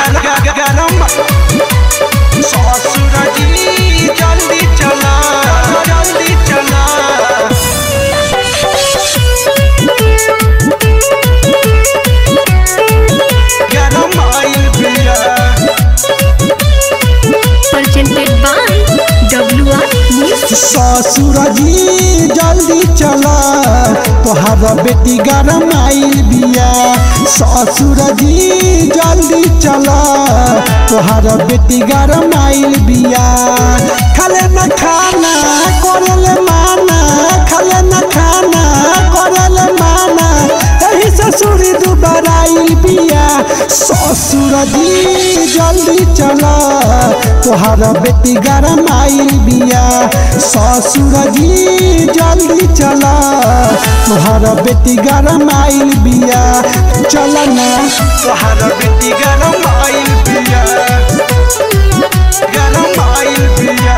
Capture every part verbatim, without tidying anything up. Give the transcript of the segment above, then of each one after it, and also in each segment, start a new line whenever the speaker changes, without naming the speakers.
गरम ससुर जी जल्दी चला जल्दी चला गरम आइल बिया
presented by W R Music.
ससुर जी जल्दी चला तोहार बेटी गरम आइल बिया ससुर जी जल्दी चला तोहार बेटी गरम आइल बिया खाले न खाना करले माना खाले न खाना करले माना यही ससुर दुबारा आइल बिया ससुर जी जल्दी चला तोहार बेटी गरम आइल बिया ससुर जी जल्दी चला तोहार बेटी गरम आइल बिया चल ना
तोहार बेटी गरम आइल बिया गरम आइल बिया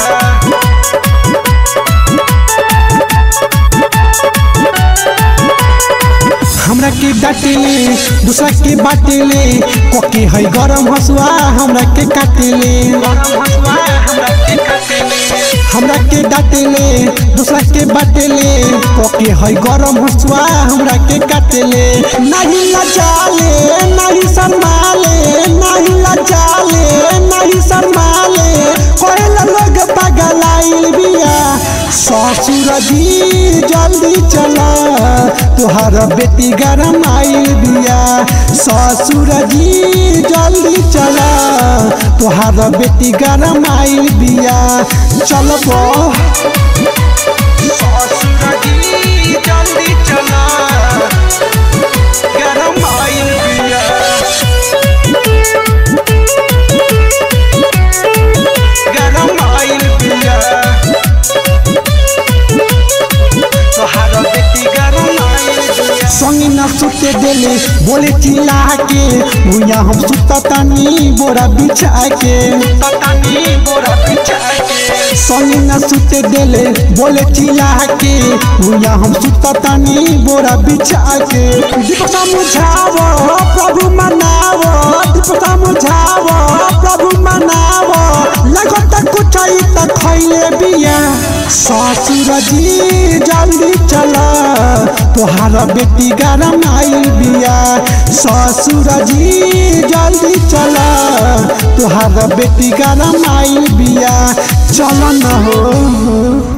हमरा के डाटेले दूसरा के बाटेले कोके है गरम हसुआ हमरा के काटेले
गरम हसुआ हमरा के काटेले
हमरा के डाटेले दूसरा के बाटेले कोके है गरम हसुआ हमरा के काटेले नहीं लजाले नहीं शर्माले नहीं लजाले नहीं शर्माले कोहेला लोग पागल आइल बिया ससुर जी जल्दी चला तोहार बेटी गरम आइल बिया ससुर जी जल्दी चला तोहार बेटी गरम आइल बिया चलबो
ससुर जी जल्दी चला गरम आइल बिया गरम आइल बिया तोहार बेटी गरम आइल बिया
संगी न सुते देले बोले चिल्ला के भुइया हम सुता तानी बोरा बिछा के
ततानी बोरा बिछा के
संगी न सुते देले बोले चिल्ला के भुइया हम सुता तानी बोरा बिछा के दीप समझावो प्रभु मनावो दीप समझावो प्रभु मनावो लगत कुछ ही त खइले बिया ससुर जी जल्दी चला तोहार बेटी गरम आइल बिया ससुर जी जल्दी चला तोहार बेटी गरम आइल बिया चल न हो